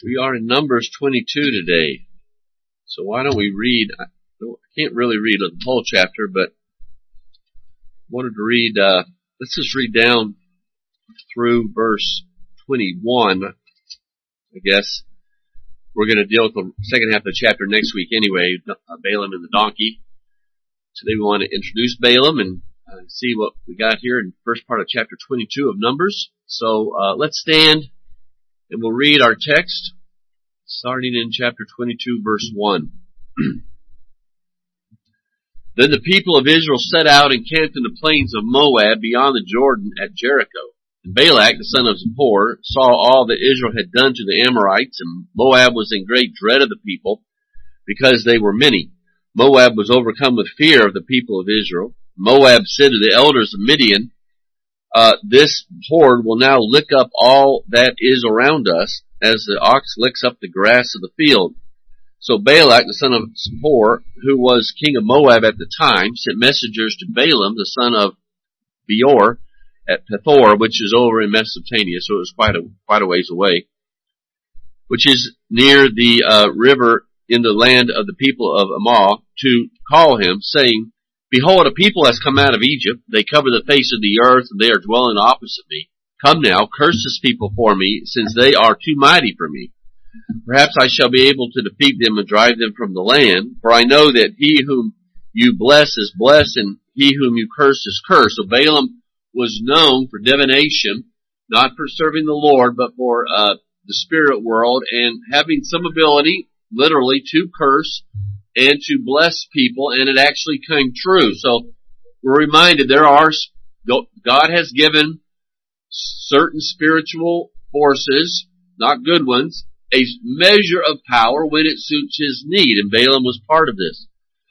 We are in Numbers 22 today. So why don't we read, I can't really read the whole chapter, but wanted to read, let's just read down through verse 21, I guess. We're going to deal with the second half of the chapter next week anyway, Balaam and the donkey. Today we want to introduce Balaam and see what we got here in the first part of chapter 22 of Numbers. So let's stand and we'll read our text starting in chapter 22 verse 1. Then the people of Israel set out and camped in the plains of Moab beyond the Jordan at Jericho. And Balak, the son of Zippor, saw all that Israel had done to the Amorites, and Moab was in great dread of the people, because they were many. Moab was overcome with fear of the people of Israel. Moab said to the elders of Midian, this horde will now lick up all that is around us, as the ox licks up the grass of the field. So Balak, the son of Zippor, who was king of Moab at the time, sent messengers to Balaam, the son of Beor, at Pethor, which is over in Mesopotamia, so it was quite a ways away, which is near the river in the land of the people of Ammon, to call him, saying, Behold, a people has come out of Egypt. They cover the face of the earth, and they are dwelling opposite me. Come now, curse this people for me, since they are too mighty for me. Perhaps I shall be able to defeat them and drive them from the land, for I know that he whom you bless is blessed, and he whom you curse is cursed. So Balaam was known for divination, not for serving the Lord, but for the spirit world, and having some ability, literally, to curse and to bless people, and it actually came true. So we're reminded God has given certain spiritual forces, not good ones, a measure of power when it suits his need, and Balaam was part of this.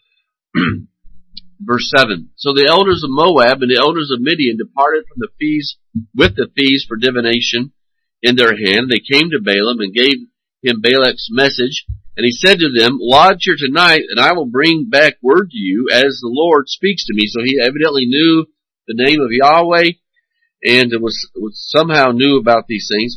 Verse 7. So the elders of Moab and the elders of Midian departed from the fees, with the fees for divination in their hand. They came to Balaam and gave him Balak's message, and he said to them, Lodge here tonight, and I will bring back word to you as the Lord speaks to me. So he evidently knew the name of Yahweh, and was somehow knew about these things.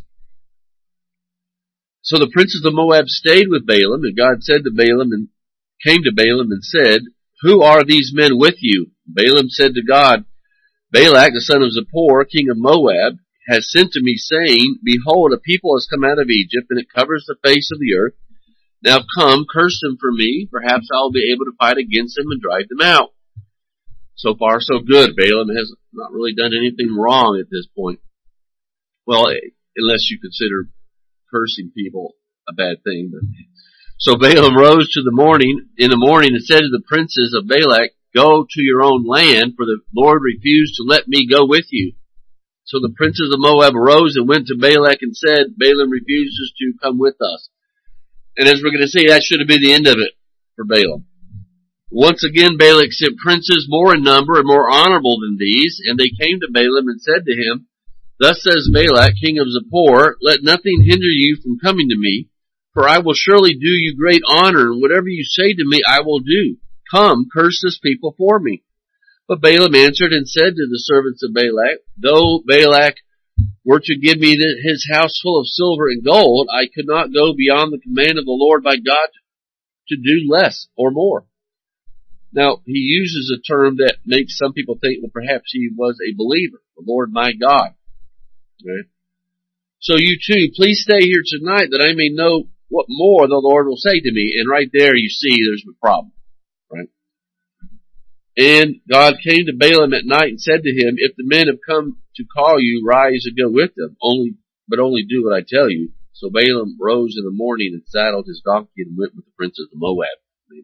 So the princes of Moab stayed with Balaam, and God said to Balaam, and came to Balaam and said, Who are these men with you? Balaam said to God, Balak, the son of Zippor, king of Moab, has sent to me, saying, Behold, a people has come out of Egypt, and it covers the face of the earth. Now come, curse them for me. Perhaps I will be able to fight against them and drive them out. So far, so good. Balaam has not really done anything wrong at this point. Well, unless you consider cursing people a bad thing. So Balaam rose in the morning and said to the princes of Balak, Go to your own land, for the Lord refused to let me go with you. So the princes of Moab arose and went to Balak and said, Balaam refuses to come with us. And as we're going to see, that should have been the end of it for Balaam. Once again, Balak sent princes more in number and more honorable than these, and they came to Balaam and said to him, Thus says Balak, king of Zippor, Let nothing hinder you from coming to me, for I will surely do you great honor, and whatever you say to me I will do. Come, curse this people for me. But Balaam answered and said to the servants of Balak, Though Balak were to give me his house full of silver and gold, I could not go beyond the command of the Lord my God to do less or more. Now, he uses a term that makes some people think, well, perhaps he was a believer, the Lord my God. Right? So you too, please stay here tonight that I may know what more the Lord will say to me. And right there you see there's a problem. Right? And God came to Balaam at night and said to him, If the men have come to call you, rise and go with them, but only do what I tell you. So Balaam rose in the morning and saddled his donkey and went with the princes of Moab.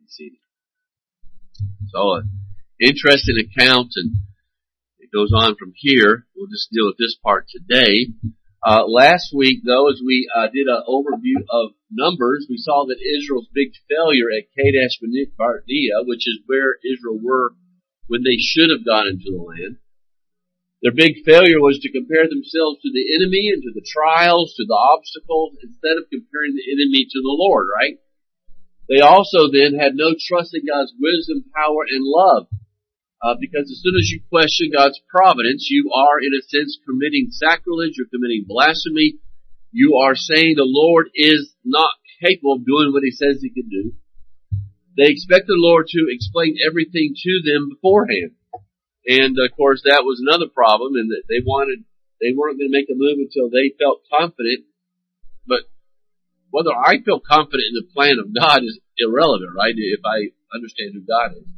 So an interesting account, and it goes on from here. We'll just deal with this part today. Last week, though, as we did an overview of Numbers, we saw that Israel's big failure at Kadesh Barnea, which is where Israel were when they should have gone into the land. Their big failure was to compare themselves to the enemy and to the trials, to the obstacles, instead of comparing the enemy to the Lord, right? They also then had no trust in God's wisdom, power, and love. Because as soon as you question God's providence, you are, in a sense, committing sacrilege, you're committing blasphemy, you are saying the Lord is not capable of doing what He says He can do. They expect the Lord to explain everything to them beforehand. And of course that was another problem, in that they weren't going to make a move until they felt confident. But whether I feel confident in the plan of God is irrelevant, right? If I understand who God is.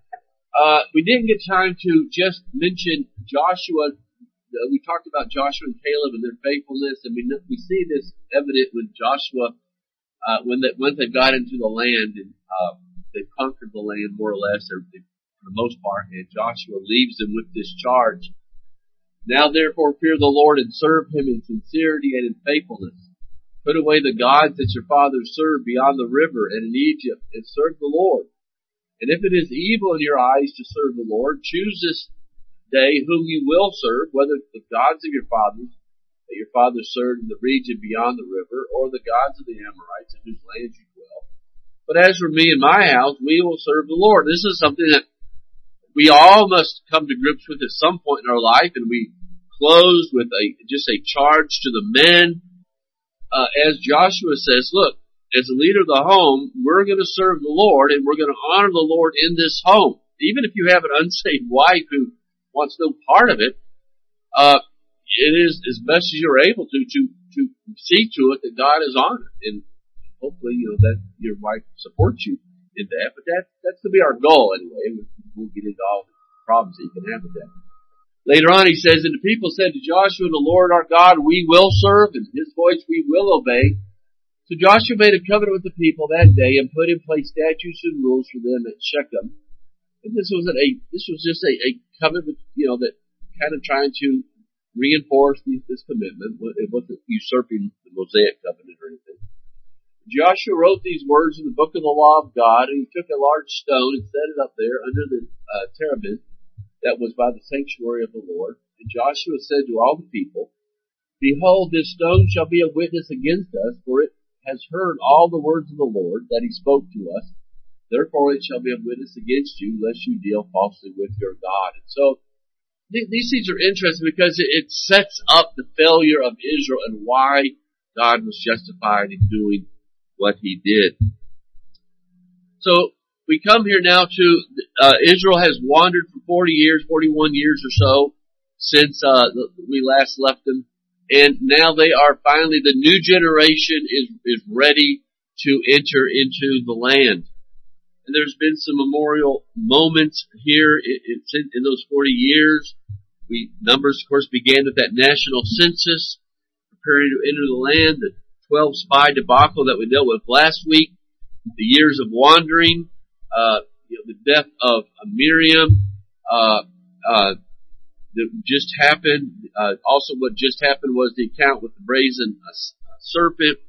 We didn't get time to just mention Joshua. We talked about Joshua and Caleb and their faithfulness, and we see this evident with Joshua once they got into the land and they conquered the land more or less, or for the most part, and Joshua leaves them with this charge. Now therefore fear the Lord and serve Him in sincerity and in faithfulness. Put away the gods that your fathers served beyond the river and in Egypt, and serve the Lord. And if it is evil in your eyes to serve the Lord, choose this day whom you will serve, whether the gods of your fathers that your fathers served in the region beyond the river, or the gods of the Amorites in whose land you dwell. But as for me and my house, we will serve the Lord. This is something that we all must come to grips with at some point in our life, and we close with just a charge to the men. As Joshua says, look, as a leader of the home, we're going to serve the Lord, and we're going to honor the Lord in this home. Even if you have an unsaved wife who wants no part of it, it is as best as you're able to see to it that God is honored. And hopefully, that your wife supports you in that. But that's to be our goal anyway. We'll get into all the problems that you can have with that. Later on, he says, and the people said to Joshua, the Lord our God we will serve, and His voice we will obey. So Joshua made a covenant with the people that day and put in place statutes and rules for them at Shechem. And this was just a covenant, that kind of trying to reinforce this commitment. It wasn't usurping the Mosaic covenant or anything. Joshua wrote these words in the book of the law of God, and he took a large stone and set it up there under the terebinth that was by the sanctuary of the Lord. And Joshua said to all the people, behold, this stone shall be a witness against us, for it has heard all the words of the Lord that He spoke to us. Therefore it shall be a witness against you, lest you deal falsely with your God. And so these things are interesting because it sets up the failure of Israel and why God was justified in doing what He did. So we come here now to Israel has wandered for 41 years or so since we last left them. And now they are finally, the new generation is ready to enter into the land. And there's been some memorial moments here in those 40 years. Numbers, of course, began with that national census, preparing to enter the land, the 12 spy debacle that we dealt with last week, the years of wandering, the death of Miriam, that just happened. Also what just happened was the account with the brazen serpent,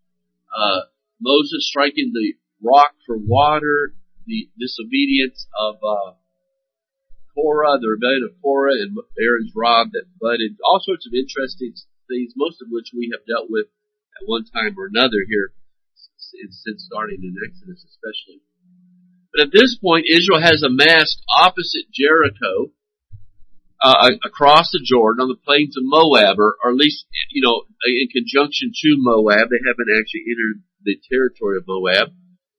Moses striking the rock for water, the disobedience of Korah, the rebellion of Korah, and Aaron's rod that budded. All sorts of interesting things, most of which we have dealt with at one time or another here since starting in Exodus especially. But at this point, Israel has amassed opposite Jericho, across the Jordan on the plains of Moab, or at least, in conjunction to Moab. They haven't actually entered the territory of Moab.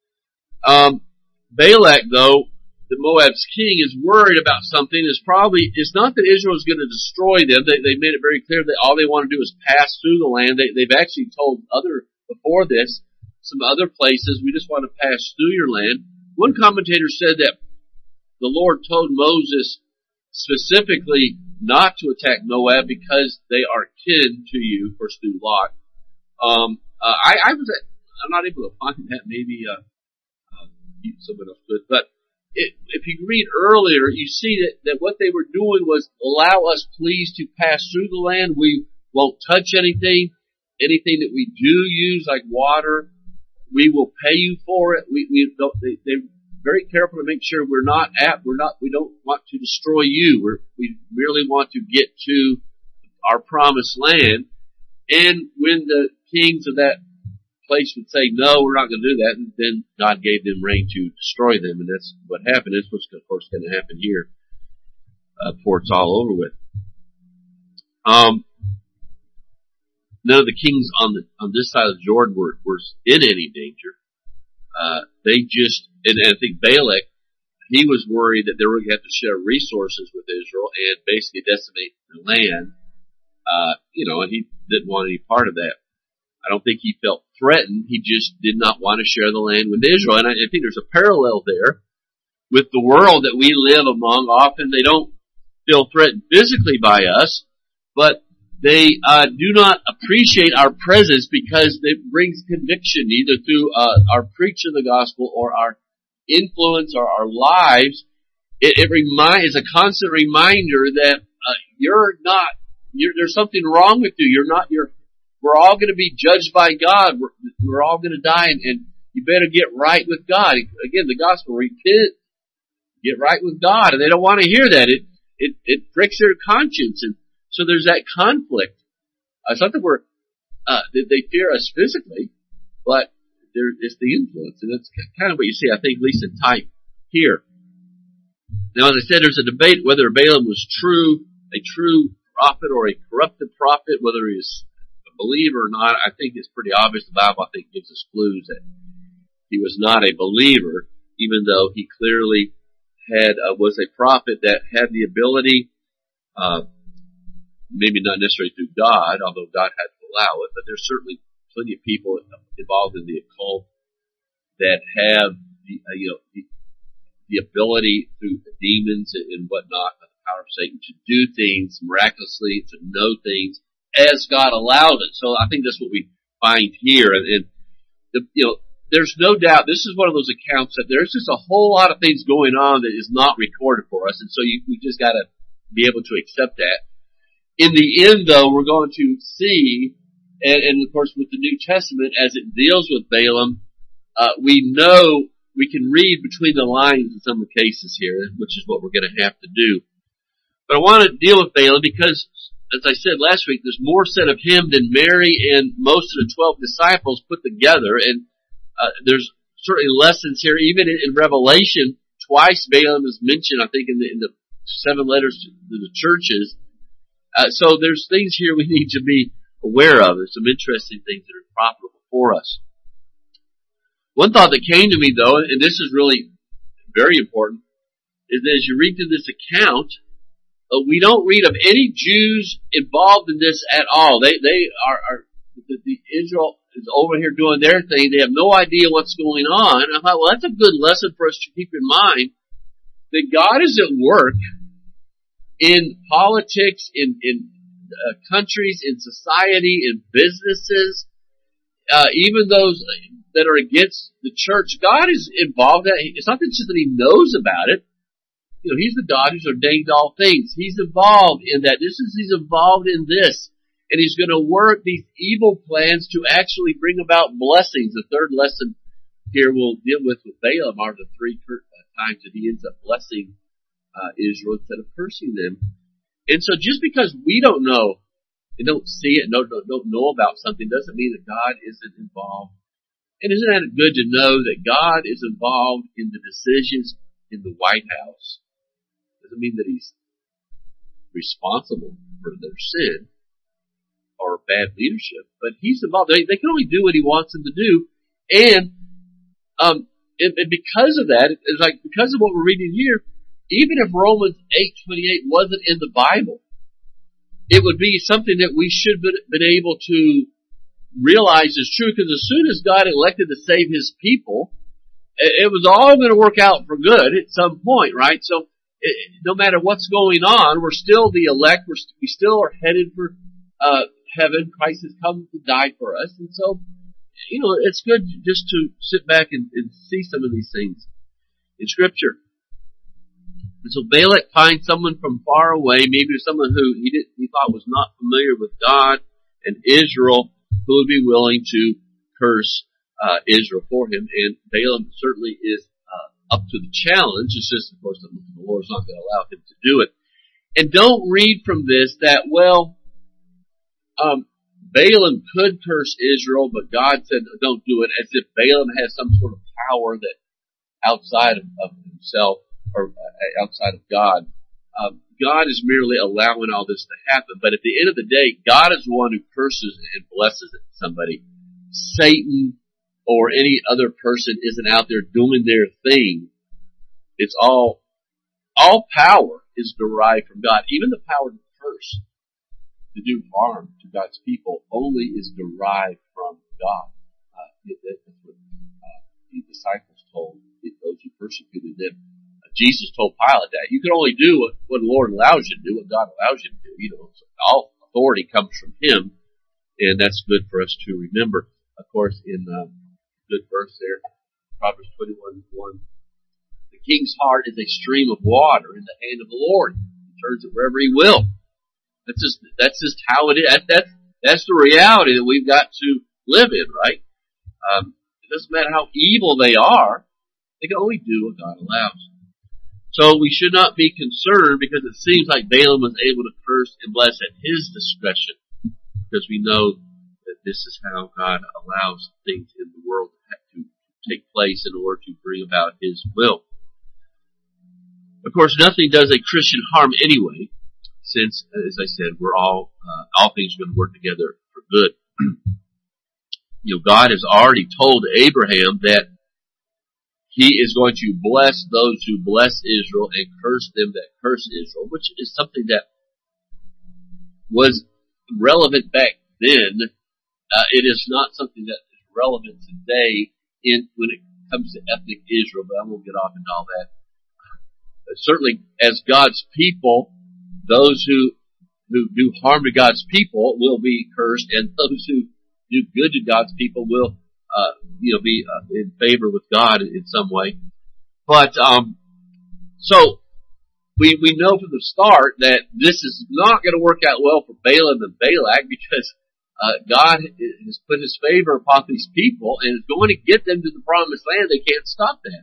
Balak, though, the Moab's king, is worried about something. It's not that Israel is going to destroy them. They made it very clear that all they want to do is pass through the land. They've actually told before this, some other places, we just want to pass through your land. One commentator said that the Lord told Moses specifically not to attack Moab because they are kin to you, first through Lot. I'm not able to find that. Maybe someone else could. But if you read earlier, you see that what they were doing was allow us, please, to pass through the land. We won't touch anything. Anything that we do use, like water, we will pay you for it. They're very careful to make sure we don't want to destroy you. We merely want to get to our promised land. And when the kings of that place would say, no, we're not going to do that, and then God gave them rain to destroy them, and that's what happened. That's what's, of course, going to happen here before it's all over with. none of the kings on this side of the Jordan were in any danger. They just, and I think Balak, he was worried that they were going to have to share resources with Israel and basically decimate the land, and he didn't want any part of that. I don't think he felt threatened. He just did not want to share the land with Israel. And I think there's a parallel there with the world that we live among. Often they don't feel threatened physically by us, but they do not appreciate our presence because it brings conviction either through our preach of the gospel or our influence or our lives. It is a constant reminder that there's something wrong with you. We're all going to be judged by God. We're all going to die, and you better get right with God. Again, the gospel, repent, get right with God, and they don't want to hear that. It pricks their conscience, and so there's that conflict. Something where they fear us physically, but it's the influence, and that's kind of what you see, I think, at least in type here. Now, as I said, there's a debate whether Balaam was a true prophet or a corrupted prophet, whether he was a believer or not. I think it's pretty obvious. The Bible, I think, gives us clues that he was not a believer, even though he clearly was a prophet that had the ability, maybe not necessarily through God, although God had to allow it, but there's certainly plenty of people involved in the occult that have the ability through the demons and whatnot, the power of Satan, to do things miraculously, to know things as God allows it. So I think that's what we find here, and there's no doubt this is one of those accounts that there's just a whole lot of things going on that is not recorded for us, and so we just got to be able to accept that. In the end, though, we're going to see, and of course with the New Testament, as it deals with Balaam, we know we can read between the lines in some of the cases here, which is what we're going to have to do. But I want to deal with Balaam because, as I said last week, there's more said of him than Mary and most of the 12 disciples put together, and there's certainly lessons here. Even in Revelation, twice Balaam is mentioned, I think, in the 7 letters to the churches. So there's things here we need to be aware of. There's some interesting things that are profitable for us. One thought that came to me, though, and this is really very important, is that as you read through this account, we don't read of any Jews involved in this at all. They are Israel is over here doing their thing. They have no idea what's going on. I thought, well, that's a good lesson for us to keep in mind, that God is at work in politics, in countries, in society, in businesses, even those that are against the church. God is involved in that. It's not just that He knows about it. He's the God who's ordained all things. He's involved in that. He's involved in this. And He's going to work these evil plans to actually bring about blessings. The third lesson here we'll deal with Balaam are the 3 times that he ends up blessing Israel instead of cursing them. And so just because we don't know and don't see it and don't know about something doesn't mean that God isn't involved. And isn't that good to know that God is involved in the decisions in the White House? Doesn't mean that He's responsible for their sin or bad leadership, but He's involved. They can only do what He wants them to do, and because of that, it's like because of what we're reading here, even if Romans 8:28 wasn't in the Bible, it would be something that we should have been able to realize is true, because as soon as God elected to save His people, it was all going to work out for good at some point, right? So no matter what's going on, we're still the elect. We still are headed for heaven. Christ has come to die for us, and so it's good just to sit back and see some of these things in Scripture. And so Balak finds someone from far away, maybe someone who he thought was not familiar with God and Israel, who would be willing to curse Israel for him. And Balaam certainly is up to the challenge. It's just, of course, the Lord's not going to allow him to do it. And don't read from this that, Balaam could curse Israel, but God said don't do it, as if Balaam has some sort of power that outside of himself or outside of God God is merely allowing all this to happen. But at the end of the day, God is the one who curses and blesses somebody. Satan or any other person isn't out there doing their thing. It's all power is derived from God. Even the power to curse, to do harm to God's people, only is derived from God. That's what the disciples told those who persecuted them. Jesus told Pilate that. You can only do what the Lord allows you to do, what God allows you to do. So all authority comes from Him, and that's good for us to remember. Of course, in good verse there, Proverbs 21:1, the king's heart is a stream of water in the hand of the Lord. He turns it wherever He will. That's just how it is. That's the reality that we've got to live in, right? It doesn't matter how evil they are; they can only do what God allows. So we should not be concerned because it seems like Balaam was able to curse and bless at his discretion, because we know that this is how God allows things in the world to take place in order to bring about His will. Of course, nothing does a Christian harm anyway, since, as I said, we're all things are going to work together for good. God has already told Abraham that He is going to bless those who bless Israel and curse them that curse Israel, which is something that was relevant back then. It is not something that is relevant today when it comes to ethnic Israel, but I won't get off into all that. Certainly, as God's people, those who do harm to God's people will be cursed, and those who do good to God's people will be in favor with God in some way. But so we know from the start that this is not going to work out well for Balaam and Balak, because God has put His favor upon these people and is going to get them to the promised land. They can't stop that.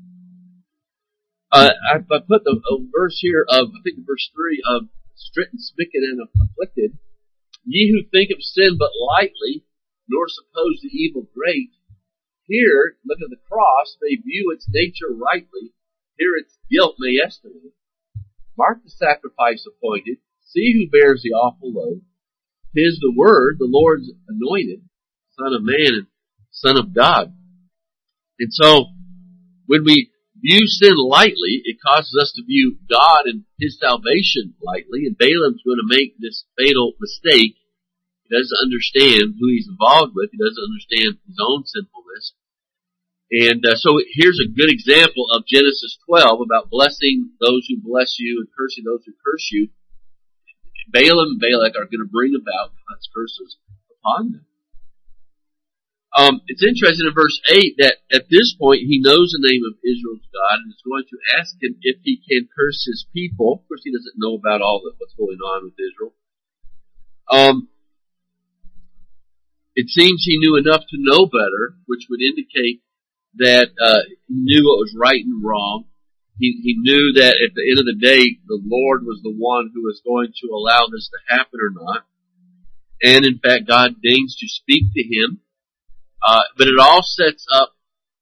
I put a verse here of, I think verse 3 of stricken, smitten, and afflicted. Ye who think of sin but lightly, nor suppose the evil great, here, look at the cross, may view its nature rightly, here its guilt may estimate. Mark the sacrifice appointed, see who bears the awful load. 'Tis the Word, the Lord's anointed, Son of Man and Son of God. And so, when we view sin lightly, it causes us to view God and His salvation lightly, and Balaam's going to make this fatal mistake. He doesn't understand who he's involved with. He doesn't understand his own sinfulness. And so here's a good example of Genesis 12 about blessing those who bless you and cursing those who curse you. Balaam and Balak are going to bring about God's curses upon them. It's interesting in verse 8 that at this point he knows the name of Israel's God and is going to ask him if he can curse his people. Of course, he doesn't know about all of what's going on with Israel. It seems he knew enough to know better, which would indicate that he knew what was right and wrong. He knew that at the end of the day, the Lord was the one who was going to allow this to happen or not. And in fact, God deigns to speak to him. But it all sets up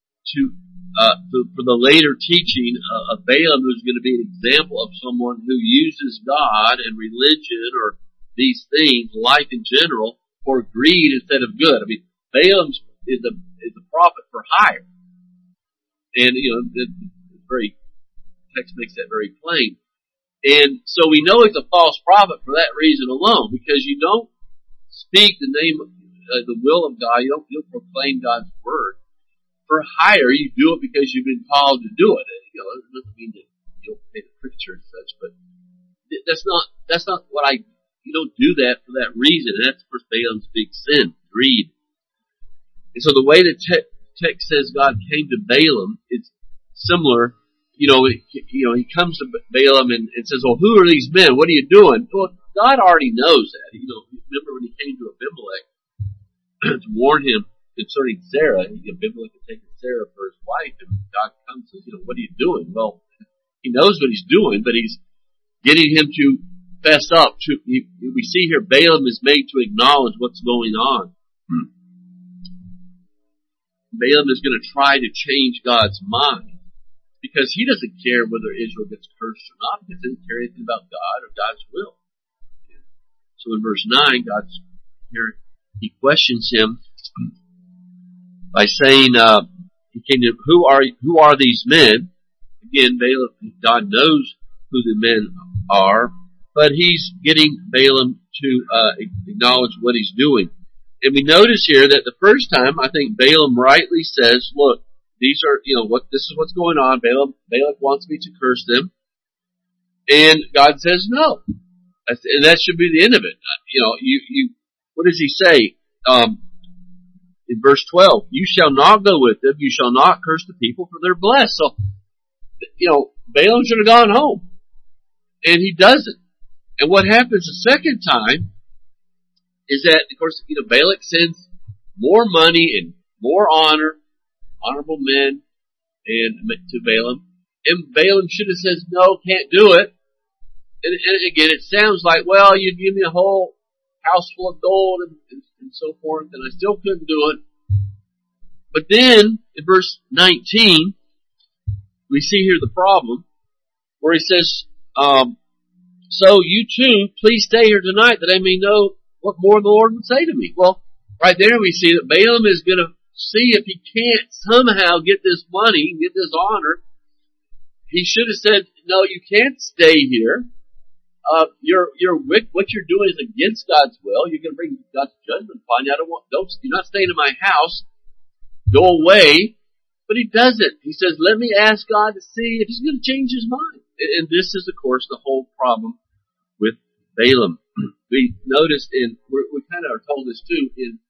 for the later teaching of Balaam, who's going to be an example of someone who uses God and religion or these things, life in general, for greed instead of good. I mean, Balaam is a prophet for hire. And, the very text makes that very plain. And so we know he's a false prophet for that reason alone, because you don't speak the name of the will of God. You don't proclaim God's word for hire. You do it because you've been called to do it. It doesn't mean that you don't pay the preacher and such, but that's not what you don't do that for that reason. And that's, of course, Balaam's big sin, greed. And so the way the text says God came to Balaam, it's similar. He comes to Balaam and says, "Well, who are these men? What are you doing?" Well, God already knows that. Remember when he came to Abimelech to warn him concerning Sarah, Abimelech had taken Sarah for his wife, and God comes and says, "What are you doing?" Well, he knows what he's doing, but he's getting him to fess up. We see here Balaam is made to acknowledge what's going on. Balaam is going to try to change God's mind, because he doesn't care whether Israel gets cursed or not, because he doesn't care anything about God or God's will. So in verse 9, he questions him by saying, who are these men? Again, God knows who the men are, but he's getting Balaam to acknowledge what he's doing. And we notice here that the first time, I think Balaam rightly says, look, these are, this is what's going on. Balak wants me to curse them. And God says no. And that should be the end of it. What does he say? In verse 12, you shall not go with them. You shall not curse the people, for they're blessed. So, Balaam should have gone home. And he doesn't. And what happens the second time is that, of course, Balak sends more money and more honorable men, and to Balaam. And Balaam should have said, no, can't do it. And again, it sounds like, well, you give me a whole house full of gold and so forth, and I still couldn't do it. But then, in verse 19, we see here the problem, where he says, so you too, please stay here tonight that I may know what more the Lord would say to me. Well, right there we see that Balaam is going to see if he can't somehow get this money, get this honor. He should have said, no, you can't stay here. What you're doing is against God's will. You're going to bring God's judgment upon you. You're not staying in my house. Go away. But he doesn't. He says, let me ask God to see if he's going to change his mind. And this is, of course, the whole problem with Balaam. We noticed we kind of are told this too in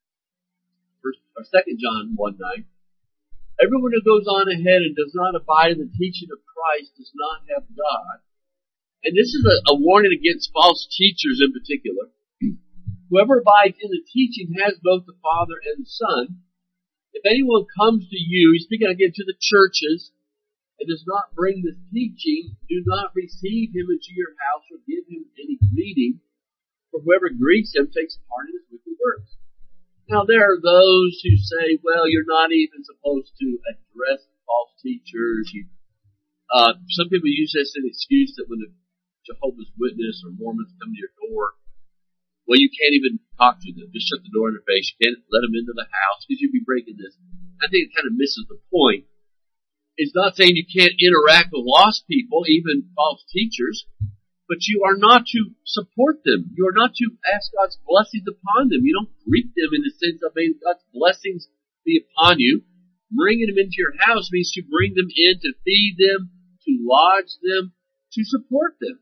2 John 1:9. Everyone who goes on ahead and does not abide in the teaching of Christ does not have God. And this is a warning against false teachers in particular. Whoever abides in the teaching has both the Father and the Son. If anyone comes to you, he's speaking again to the churches, and does not bring this teaching, do not receive him into your house or give him any greeting, for whoever greets him takes part in his wicked works. Now there are those who say, well, you're not even supposed to address false teachers. Some people use this as an excuse that when a Jehovah's Witness or Mormons come to your door, well, you can't even talk to them. Just shut the door in their face. You can't let them into the house because you'd be breaking this. I think it kind of misses the point. It's not saying you can't interact with lost people, even false teachers, but you are not to support them. You are not to ask God's blessings upon them. You don't greet them in the sense of may God's blessings be upon you. Bringing them into your house means to bring them in, to feed them, to lodge them, to support them.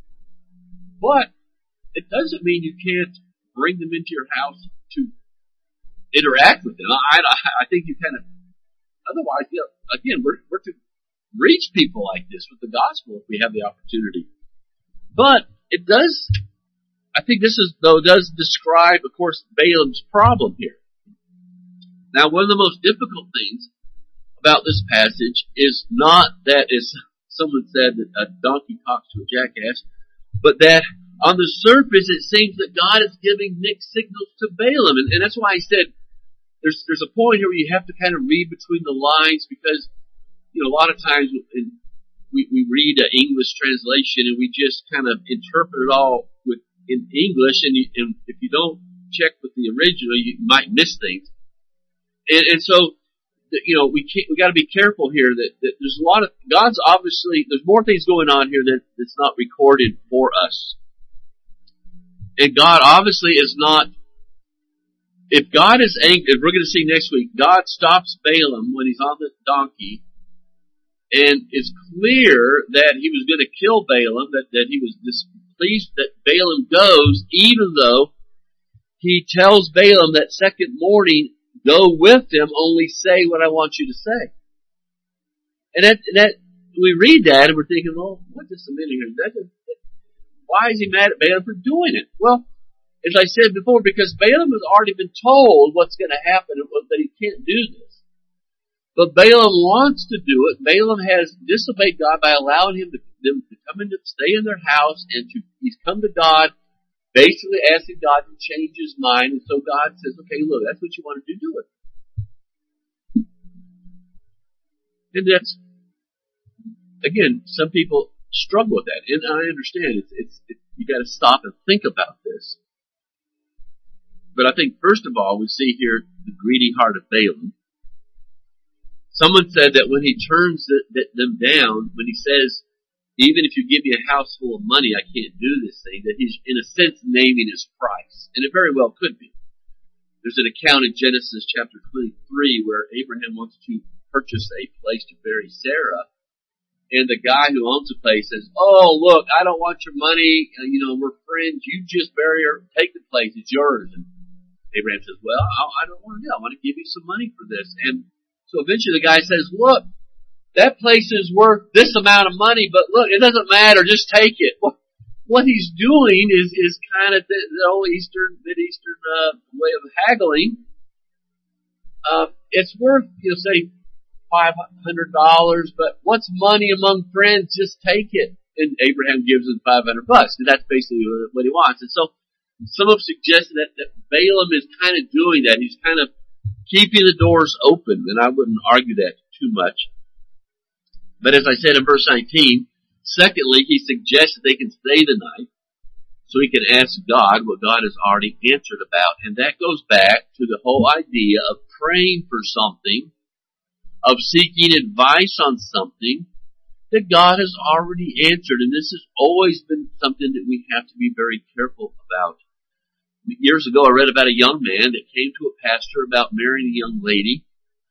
But it doesn't mean you can't bring them into your house to interact with them. I think you kind of, otherwise, again, we're to reach people like this with the gospel if we have the opportunity. But it does, I think this does describe, of course, Balaam's problem here. Now, one of the most difficult things about this passage is not that, as someone said, that a donkey talks to a jackass, but that on the surface it seems that God is giving mixed signals to Balaam. And that's why I said there's a point here where you have to kind of read between the lines, because, a lot of times we read an English translation and we just kind of interpret it all in English, and if you don't check with the original, you might miss things. And so, we got to be careful here that there's a lot of, God's obviously, there's more things going on here that's not recorded for us. And God obviously is not, if God is angry, we're going to see next week, God stops Balaam when he's on the donkey, and it's clear that he was going to kill Balaam, that he was displeased that Balaam goes, even though he tells Balaam that second morning, go with him, only say what I want you to say. And that we read that and we're thinking, well, what's this a minute here? Why is he mad at Balaam for doing it? Well, as I said before, because Balaam has already been told what's going to happen and that he can't do this. But Balaam wants to do it. Balaam has disobeyed God by allowing them to come in to stay in their house, and he's come to God, basically asking God to change his mind. And so God says, okay, look, that's what you want to do it. And again, some people struggle with that, and I understand. You got to stop and think about this. But I think first of all, we see here the greedy heart of Balaam. Someone said that when he turns them down, when he says, even if you give me a house full of money, I can't do this thing, that he's in a sense naming his price. And it very well could be. There's an account in Genesis chapter 23 where Abraham wants to purchase a place to bury Sarah. And the guy who owns the place says, oh, look, I don't want your money. We're friends. You just bury her. Take the place. It's yours. And Abraham says, well, I don't want to do it. I want to give you some money for this. And so eventually the guy says, look, that place is worth this amount of money, but look, it doesn't matter. Just take it. What he's doing is kind of the old Mid-Eastern way of haggling. It's worth, say, $500, but what's money among friends? Just take it. And Abraham gives him $500, and that's basically what he wants. And so some have suggested that Balaam is kind of doing that. He's kind of keeping the doors open, and I wouldn't argue that too much. But as I said in verse 19, secondly, he suggests that they can stay the night so he can ask God what God has already answered about. And that goes back to the whole idea of praying for something, of seeking advice on something that God has already answered. And this has always been something that we have to be very careful about. Years ago, I read about a young man that came to a pastor about marrying a young lady.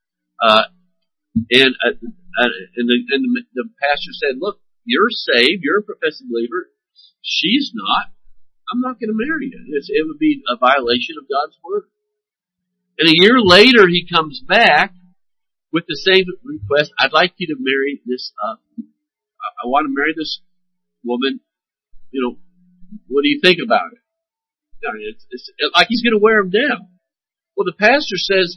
And the pastor said, look, you're saved, you're a professed believer. She's not. I'm not going to marry you. It would be a violation of God's word. And a year later, he comes back with the same request. I'd like you to marry this, I want to marry this woman. What do you think about it? It's like he's going to wear him down. Well, the pastor says,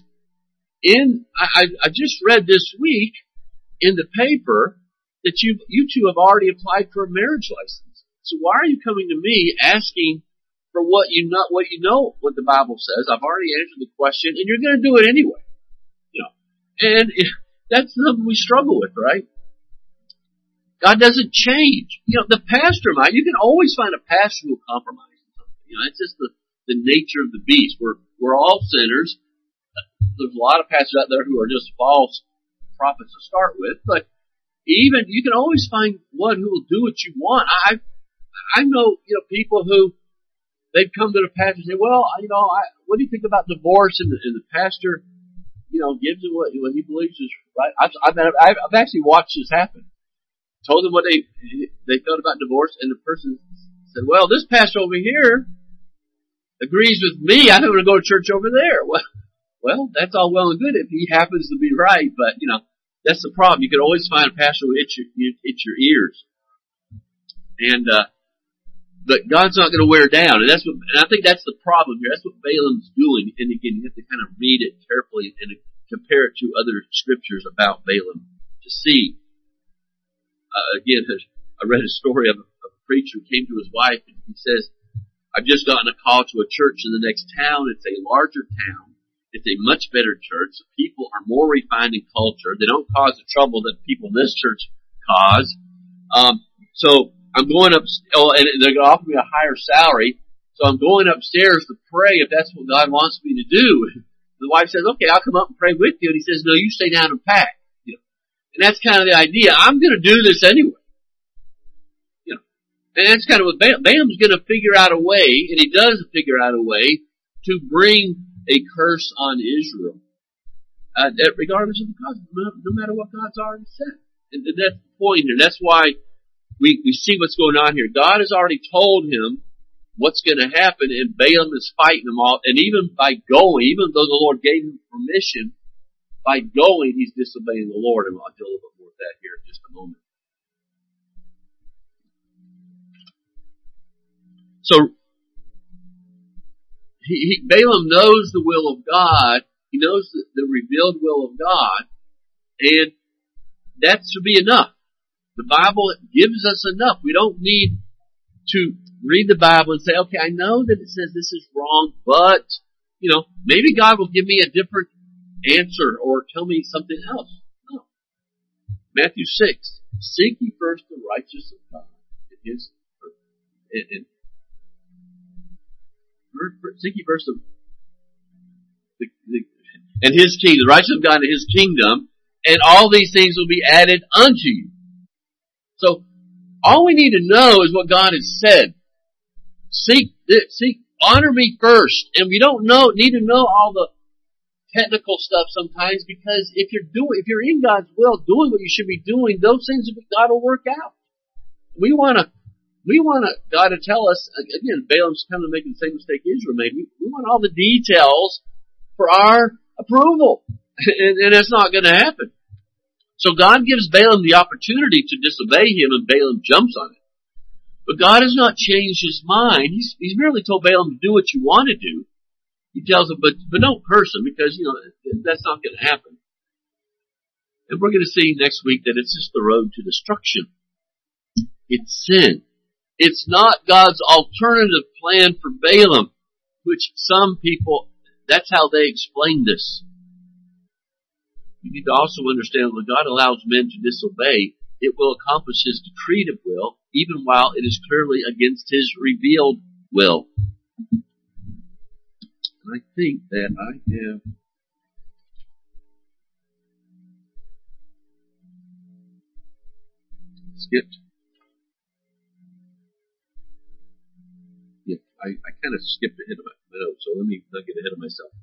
I just read this week in the paper that you two have already applied for a marriage license. So why are you coming to me asking for what what the Bible says? I've already answered the question, and you're going to do it anyway. And that's something we struggle with, right? God doesn't change. The pastor might. You can always find a pastor who will compromise. It's just the nature of the beast. We're all sinners. There's a lot of pastors out there who are just false prophets to start with, but even you can always find one who will do what you want. I know people who they've come to the pastor and say, well, what do you think about divorce? And the pastor gives them what he believes is right. I've actually watched this happen. Told them what they thought about divorce, and the person said, well, this pastor over here agrees with me. I'm going to go to church over there. Well, that's all well and good if he happens to be right, but that's the problem. You can always find a pastor who itch your ears, and but God's not going to wear down, and I think that's the problem here. That's what Balaam's doing, and again, you have to kind of read it carefully and compare it to other scriptures about Balaam to see. Again, I read a story of a preacher who came to his wife, and he says, I've just gotten a call to a church in the next town. It's a larger town. It's a much better church. The people are more refined in culture. They don't cause the trouble that people in this church cause. So I'm going up, and they're going to offer me a higher salary. So I'm going upstairs to pray if that's what God wants me to do. The wife says, okay, I'll come up and pray with you. And he says, no, you stay down and pack. And that's kind of the idea. I'm going to do this anyway. And that's kind of what Balaam's going to figure out a way, and he does figure out a way to bring a curse on Israel, regardless of the cause, no matter what God's already said. And that's the point here. That's why we see what's going on here. God has already told him what's going to happen, and Balaam is fighting them all. And even by going, even though the Lord gave him permission, by going, he's disobeying the Lord. And I'll do a little bit more of that here in just a moment. So, Balaam knows the will of God. He knows the revealed will of God. And that should be enough. The Bible gives us enough. We don't need to read the Bible and say, okay, I know that it says this is wrong, but, maybe God will give me a different answer or tell me something else. No. Matthew 6, seek ye first the righteousness of God and His, seek ye first and His kingdom, the righteousness of God and His kingdom, and all these things will be added unto you. So, all we need to know is what God has said. Honor me first. And we don't need to know all the technical stuff sometimes, because if you're in God's will, doing what you should be doing, those things God will work out. We want God to tell us, again, Balaam's kind of making the same mistake Israel made. We want all the details for our approval. And that's not going to happen. So God gives Balaam the opportunity to disobey Him, and Balaam jumps on it. But God has not changed His mind. He's merely told Balaam to do what you want to do. He tells him, but don't curse him, because, that's not going to happen. And we're going to see next week that it's just the road to destruction. It's sin. It's not God's alternative plan for Balaam, which some people, that's how they explain this. You need to also understand when God allows men to disobey, it will accomplish His decretive will, even while it is clearly against His revealed will. And I think that I have skipped. Yeah, I kind of skipped ahead of my notes, so let me not get ahead of myself.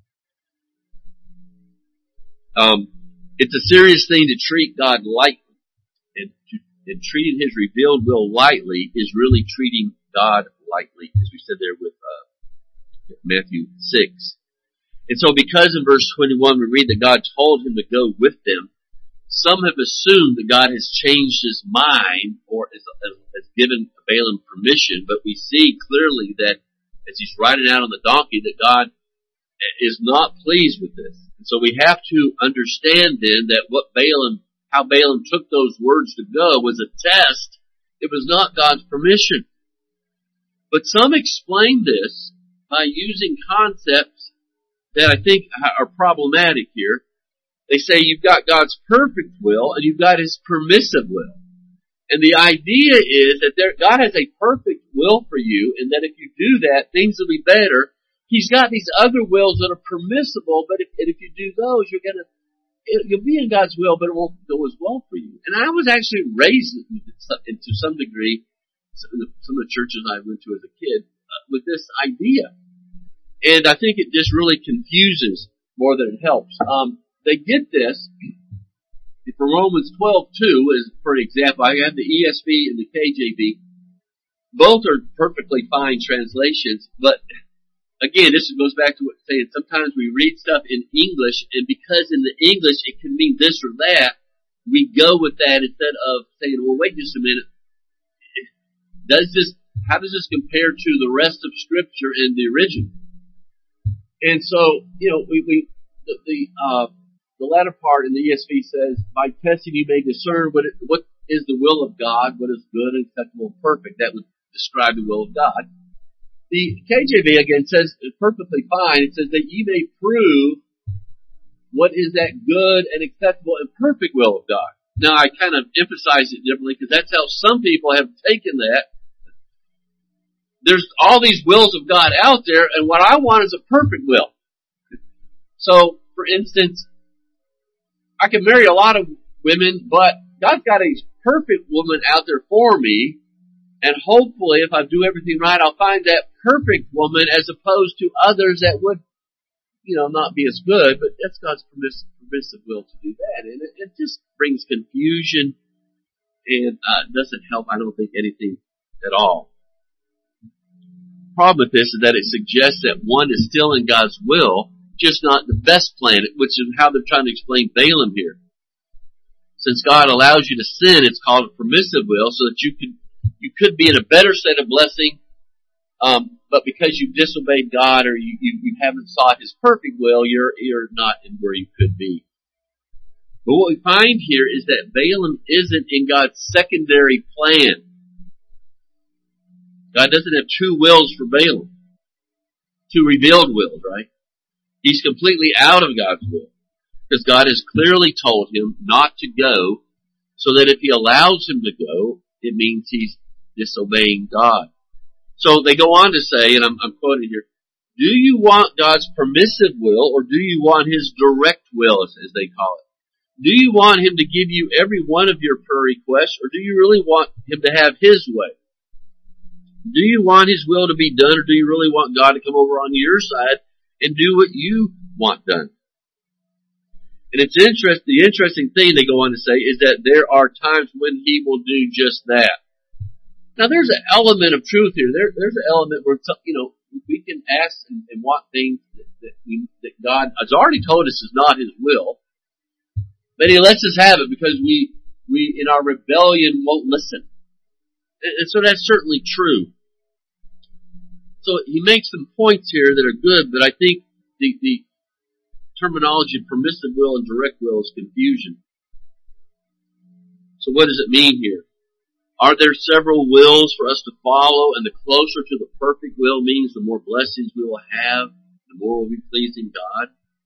It's a serious thing to treat God lightly. And treating His revealed will lightly is really treating God lightly, as we said there with Matthew 6. And so because in verse 21 we read that God told him to go with them, some have assumed that God has changed His mind or has given Balaam permission, but we see clearly that as he's riding out on the donkey that God is not pleased with this. And so we have to understand then that how Balaam took those words to go was a test. It was not God's permission. But some explain this by using concepts that I think are problematic here. They say you've got God's perfect will and you've got His permissive will. And the idea is that God has a perfect will for you, and that if you do that, things will be better. He's got these other wills that are permissible, but if you do those, you'll be in God's will, but it won't go as well for you. And I was actually raised to some degree, some of the churches I went to as a kid, with this idea. And I think it just really confuses more than it helps. They get this from Romans 12:2, as for an example. I have the ESV and the KJV. Both are perfectly fine translations, but again, this goes back to what I'm saying. Sometimes we read stuff in English, and because in the English it can mean this or that, we go with that instead of saying, well, wait just a minute. How does this compare to the rest of Scripture in the original? And so, the latter part in the ESV says, by testing you may discern what is the will of God, what is good and acceptable and perfect. That would describe the will of God. The KJV again says perfectly fine. It says that ye may prove what is that good and acceptable and perfect will of God. Now I kind of emphasize it differently because that's how some people have taken that. There's all these wills of God out there, and what I want is a perfect will. So, for instance, I can marry a lot of women, but God's got a perfect woman out there for me, and hopefully if I do everything right, I'll find that perfect woman as opposed to others that would, not be as good, but that's God's permissive will to do that. And it just brings confusion and doesn't help, I don't think, anything at all. The problem with this is that it suggests that one is still in God's will, just not the best plan, which is how they're trying to explain Balaam here. Since God allows you to sin, it's called a permissive will, so that you could be in a better state of blessing, but because you disobeyed God or you haven't sought His perfect will, you're not in where you could be. But what we find here is that Balaam isn't in God's secondary plan. God doesn't have two wills for Balaam. Two revealed wills, right? He's completely out of God's will. Because God has clearly told him not to go So that if he allows him to go, it means he's disobeying God. So they go on to say, and I'm quoting here, do you want God's permissive will, or do you want his direct will, as they call it? Do you want him to give you every one of your prayer requests, or do you really want him to have his way? Do you want his will to be done, or do you really want God to come over on your side and do what you want done? And the interesting thing they go on to say is that there are times when he will do just that. Now there's an element of truth here. There's an element where, we can ask and want things that God has already told us is not his will, but he lets us have it because we in our rebellion won't listen. And so that's certainly true. So he makes some points here that are good, but I think the terminology of permissive will and direct will is confusion. So what does it mean here? Are there several wills for us to follow, and the closer to the perfect will means the more blessings we will have, the more we'll be pleasing God?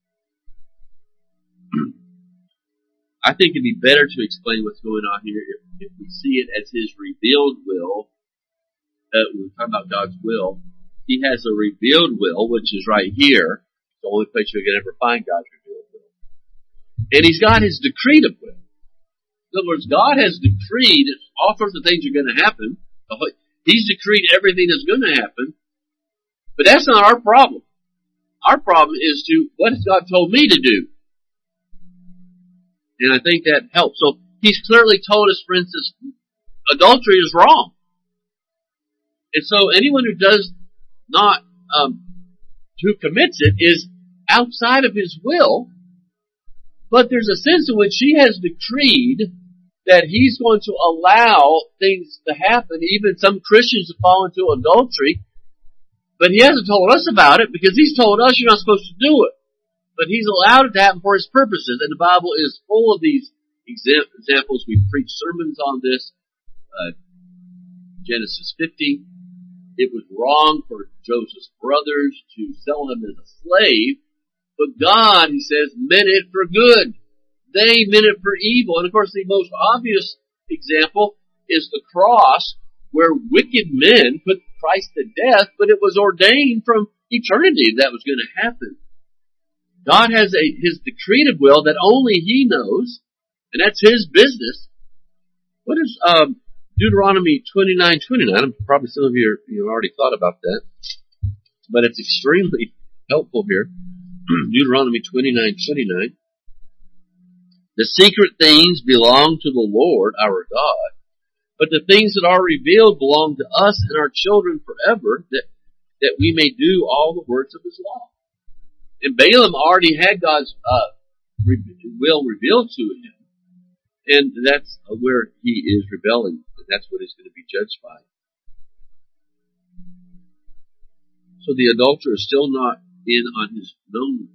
I think it'd be better to explain what's going on here if we see it as his revealed will. When we talk about God's will, he has a revealed will, which is right here. The only place you can ever find God's revealed will. And he's got his decretive will. In other words, God has decreed all sorts of things are going to happen. He's decreed everything that's going to happen. But that's not our problem. Our problem is what has God told me to do? And I think that helps. So he's clearly told us, for instance, adultery is wrong. And so anyone who does not, who commits it is outside of his will. But there's a sense in which he has decreed that he's going to allow things to happen, even some Christians to fall into adultery. But he hasn't told us about it because he's told us you're not supposed to do it. But he's allowed it to happen for his purposes. And the Bible is full of these examples. We've preached sermons on this. Genesis 50. It was wrong for Joseph's brothers to sell him as a slave. But God, he says, meant it for good. They meant it for evil. And of course, the most obvious example is the cross, where wicked men put Christ to death, but it was ordained from eternity that was going to happen. God has his decretive will that only he knows, and that's his business. What is Deuteronomy 29:29? Probably some of you already thought about that, but it's extremely helpful here. Deuteronomy 29:29. The secret things belong to the Lord our God, but the things that are revealed belong to us and our children forever, that we may do all the words of his law. And Balaam already had God's will revealed to him, and that's where he is rebelling, and that's what he's going to be judged by. So the adulterer is still not in on his known,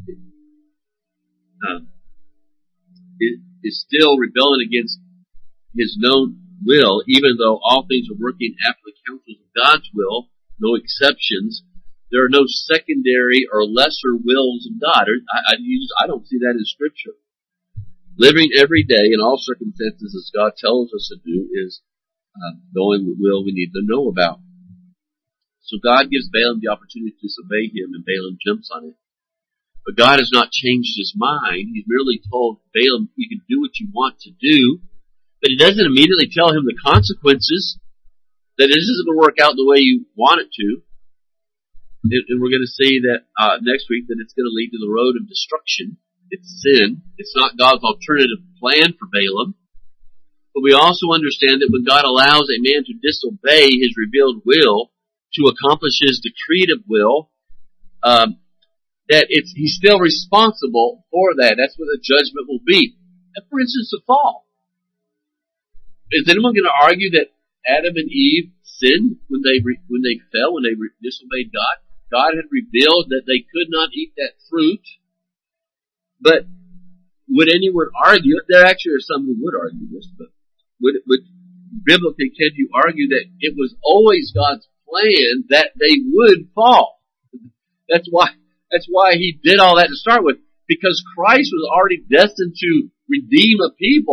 is still rebelling against his known will, even though all things are working after the counsels of God's will, no exceptions. There are no secondary or lesser wills of God. I don't see that in Scripture. Living every day in all circumstances as God tells us to do is knowing what will we need to know about. So God gives Balaam the opportunity to disobey him, and Balaam jumps on it. But God has not changed his mind. He's merely told Balaam, you can do what you want to do, but he doesn't immediately tell him the consequences, that this isn't going to work out the way you want it to. And we're going to see that next week that it's going to lead to the road of destruction. It's sin. It's not God's alternative plan for Balaam. But we also understand that when God allows a man to disobey his revealed will to accomplish his decretive will, that he's still responsible for that. That's what the judgment will be. And for instance, the fall. Is anyone going to argue that Adam and Eve sinned when they fell, when they disobeyed God? God had revealed that they could not eat that fruit. But would anyone argue? There actually are some who would argue this, but would biblically can you argue that it was always God's plan that they would fall? That's why he did all that to start with, because Christ was already destined to redeem a people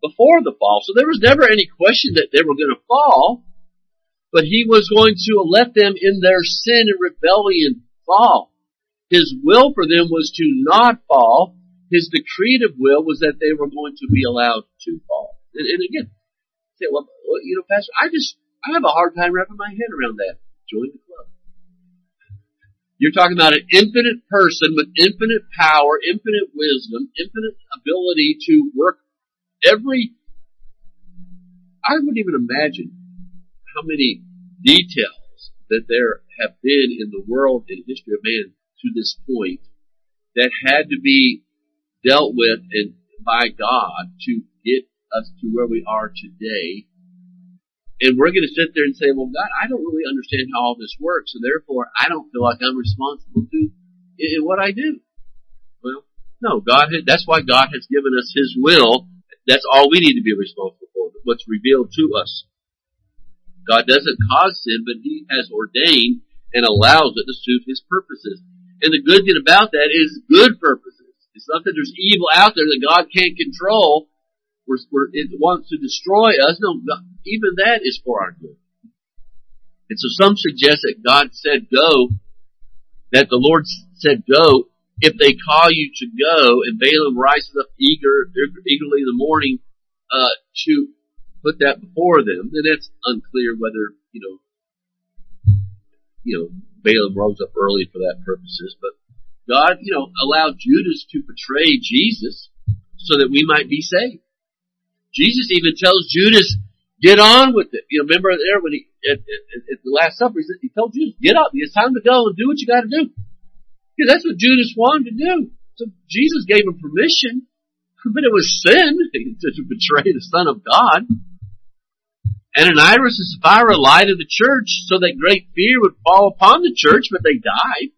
before the fall. So there was never any question that they were going to fall, but he was going to let them in their sin and rebellion fall. His will for them was to not fall. His decretive will was that they were going to be allowed to fall. And again, say, well, Pastor, I have a hard time wrapping my head around that. Join the club. You're talking about an infinite person with infinite power, infinite wisdom, infinite ability to work I wouldn't even imagine how many details that there have been in the world and history of man to this point that had to be dealt with and by God to get us to where we are today. And we're going to sit there and say, well, God, I don't really understand how all this works, so therefore I don't feel like I'm responsible in what I do. Well, no, that's why God has given us His will. That's all we need to be responsible for, what's revealed to us. God doesn't cause sin, but He has ordained and allows it to suit His purposes. And the good thing about that is good purposes. It's not that there's evil out there that God can't control, it wants to destroy us. No, even that is for our good. And so some suggest that God said go, that the Lord said go, if they call you to go, and Balaam rises up eagerly in the morning to put that before them, then it's unclear whether, Balaam rose up early for that purposes. But God, allowed Judas to betray Jesus so that we might be saved. Jesus even tells Judas, get on with it. Remember there when at the Last Supper, he told Judas, get up, it's time to go and do what you got to do. Yeah, that's what Judas wanted to do. So Jesus gave him permission, but it was sin to betray the Son of God. Ananias and Sapphira lied to the church so that great fear would fall upon the church, but they died.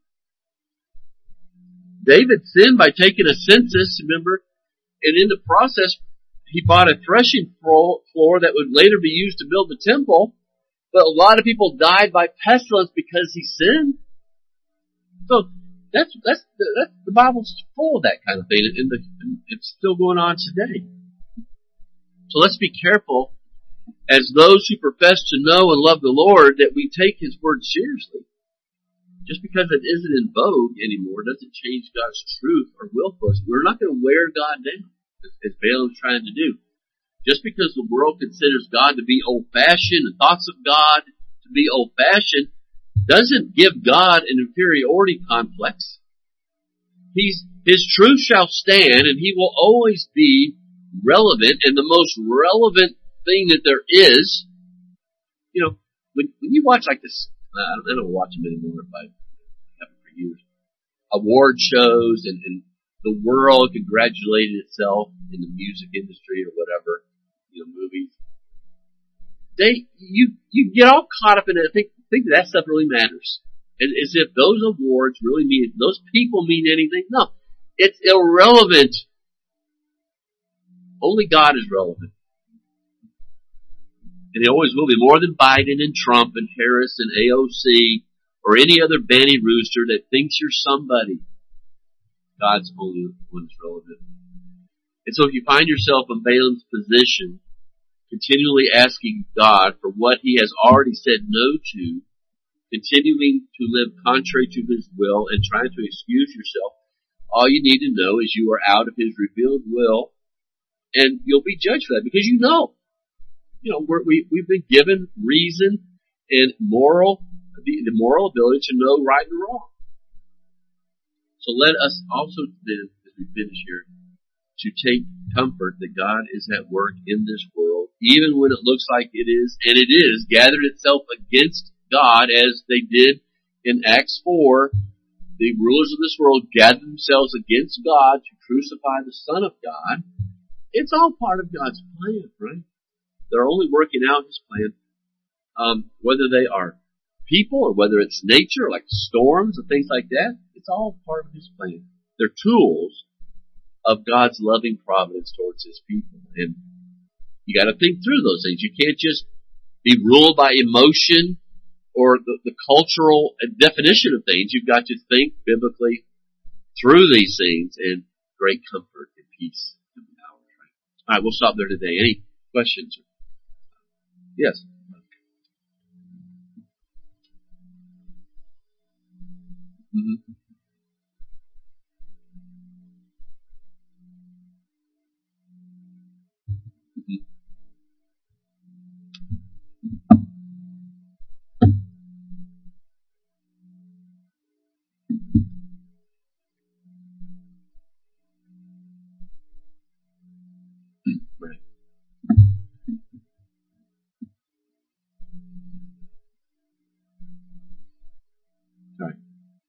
David sinned by taking a census, remember, and in the process, he bought a threshing floor that would later be used to build the temple, but a lot of people died by pestilence because he sinned. So, that's the Bible's full of that kind of thing, and it's still going on today. So let's be careful as those who profess to know and love the Lord that we take His word seriously. Just because it isn't in vogue anymore doesn't change God's truth or will for us. We're not going to wear God down, as Balaam's trying to do. Just because the world considers God to be old-fashioned, the thoughts of God to be old-fashioned, doesn't give God an inferiority complex. His truth shall stand, and He will always be relevant, and the most relevant thing that there is. When you watch like this, I don't watch them anymore, but I haven't for years, award shows, and the world congratulated itself in the music industry or whatever, movies. You get all caught up in it. Think that stuff really matters. As if those awards really mean, those people mean anything. No. It's irrelevant. Only God is relevant. And He always will be, more than Biden and Trump and Harris and AOC or any other banny rooster that thinks you're somebody. God's only one is relevant. And so if you find yourself in Balaam's position, continually asking God for what He has already said no to, continuing to live contrary to His will, and trying to excuse yourself, all you need to know is you are out of His revealed will, and you'll be judged for that, because we've been given reason and the moral ability to know right and wrong. So let us also then, as we finish here, to take comfort that God is at work in this world, even when it looks like it is, and it is, gathered itself against God, as they did in Acts 4. The rulers of this world gathered themselves against God to crucify the Son of God. It's all part of God's plan, right? They're only working out His plan, whether they are people or whether it's nature, like storms and things like that. It's all part of His plan. They're tools of God's loving providence towards His people. And you got to think through those things. You can't just be ruled by emotion or the cultural definition of things. You've got to think biblically through these things, and great comfort and peace and power. All right, we'll stop there today. Any questions? Yes. Mm-hmm. Right. All right.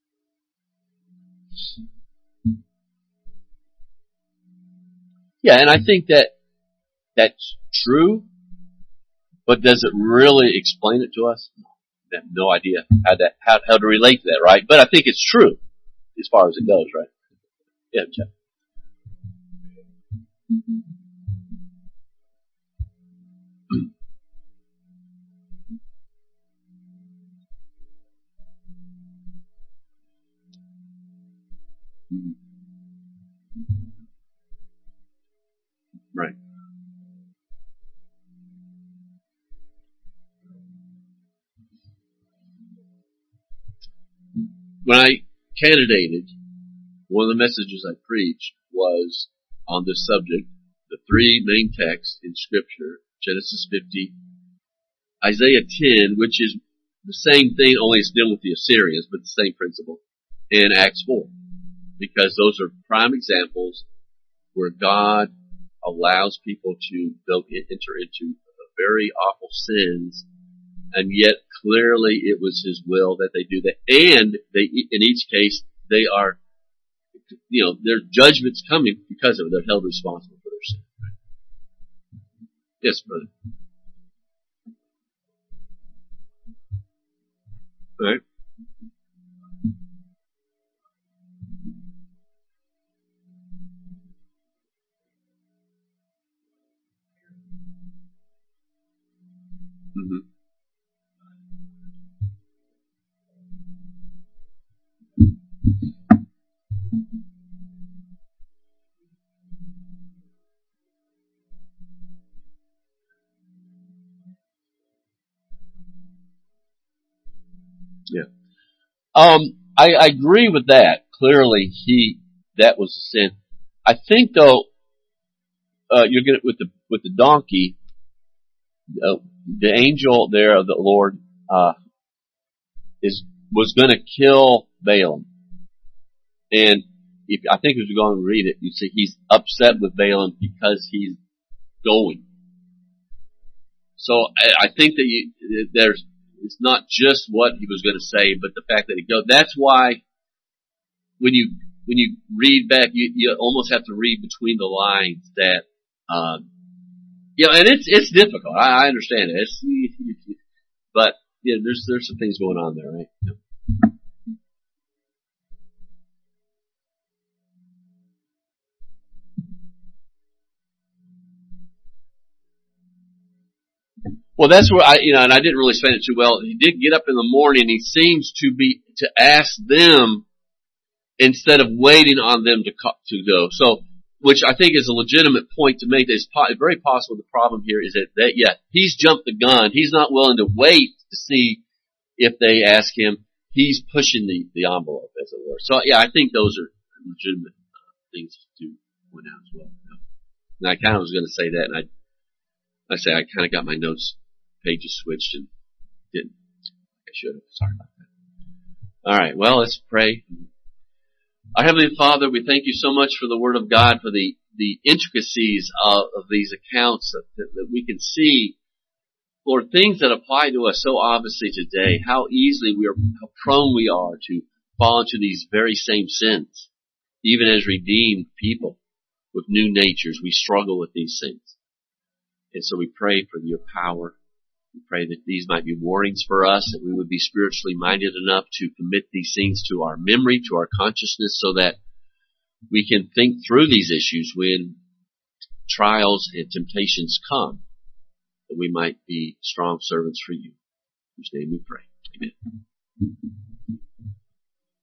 Yeah, and I think that that's true, but does it really explain it to us? I have no idea how to relate to that, right? But I think it's true as far as it goes, right? Yeah, Jeff. Mhm. Right. When I candidated, one of the messages I preached was on this subject, the three main texts in Scripture, Genesis 50, Isaiah 10, which is the same thing, only it's dealing with the Assyrians, but the same principle, and Acts 4. Because those are prime examples where God allows people to enter into very awful sins, and yet clearly it was His will that they do that. And they, in each case, they are, their judgment's coming because of it. They're held responsible for their sin. Yes, brother. All right. Mm-hmm. Yeah. I agree with that. Clearly, that was a sin. I think though, you're gonna, with the donkey, the angel there of the Lord, was gonna kill Balaam. And I think if you go and read it, you see he's upset with Balaam because he's going. So I think that it's not just what he was going to say, but the fact that he goes. That's why when you read back, you almost have to read between the lines that, and it's difficult. I understand it. But there's some things going on there, right? Yeah. Well, that's where and I didn't really explain it too well. He did get up in the morning. He seems to ask them instead of waiting on them to go. So, which I think is a legitimate point to make. It's very possible the problem here is that he's jumped the gun. He's not willing to wait to see if they ask him. He's pushing the envelope, as it were. So, I think those are legitimate things to point out as well. And I kind of was going to say that, and I kind of got my notes pages switched and didn't. I should have. Sorry about that. All right. Well, let's pray. Our Heavenly Father, we thank you so much for the Word of God, for the intricacies of these accounts that we can see. Lord, things that apply to us so obviously today, how prone we are to fall into these very same sins. Even as redeemed people with new natures, we struggle with these things. And so we pray for your power. We pray that these might be warnings for us, that we would be spiritually minded enough to commit these things to our memory, to our consciousness, so that we can think through these issues when trials and temptations come, that we might be strong servants for you. In whose name we pray. Amen.